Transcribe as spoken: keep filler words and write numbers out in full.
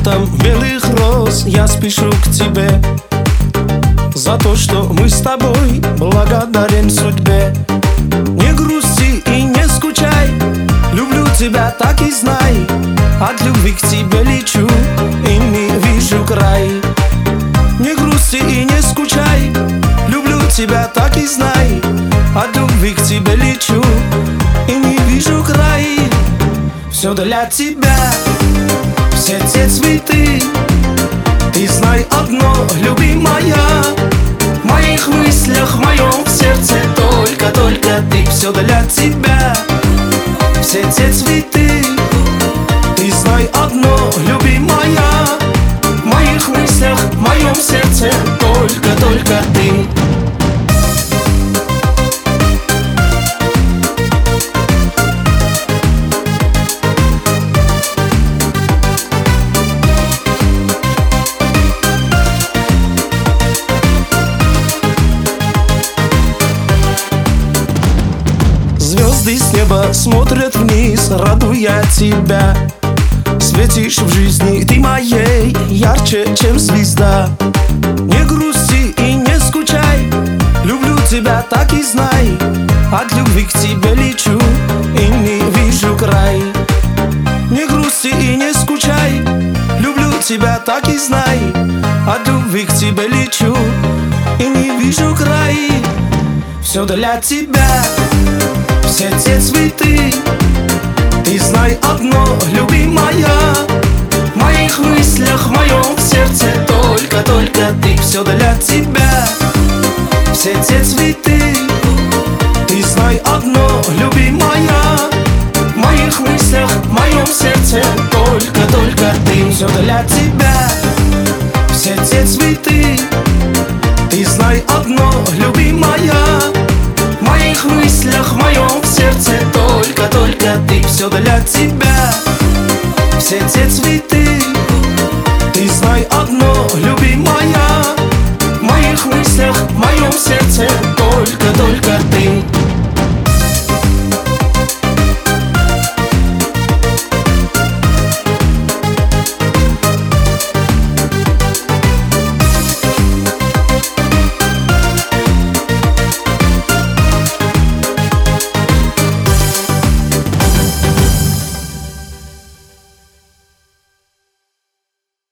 букетом белых роз я спешу к тебе. За то, что мы с тобой благодарен судьбе. Не грусти и не скучай, люблю тебя, так и знай. От любви к тебе лечу и не вижу край. Не грусти и не скучай, люблю тебя, так и знай. От любви к тебе лечу и не вижу край. Все для тебя, все те цветы. Ты знай одно, любимая, в моих мыслях, в моем сердце только-только ты. Все для тебя, все те цветы. Ты знай одно, любимая, в моих мыслях, в моем сердце только-только ты. Звезды с неба смотрят вниз, радуя тебя. Светишь в жизни ты моей ярче, чем звезда. Не грусти и не скучай, люблю тебя, так и знай. От любви к тебе лечу и не вижу край. Не грусти и не скучай, люблю тебя, так и знай. От любви к тебе лечу и не вижу край. Все для тебя, все те цветы. Ты знай одно, любимая, в моих мыслях, в моем сердце только-только ты. Все для тебя, все те цветы. Ты знай одно, любимая, в моих мыслях, в моем сердце только-только ты. Все для тебя, все те цветы. Ты знай одно, любимая, в моих мыслях, в моем сердце только-только ты. Все для тебя, все те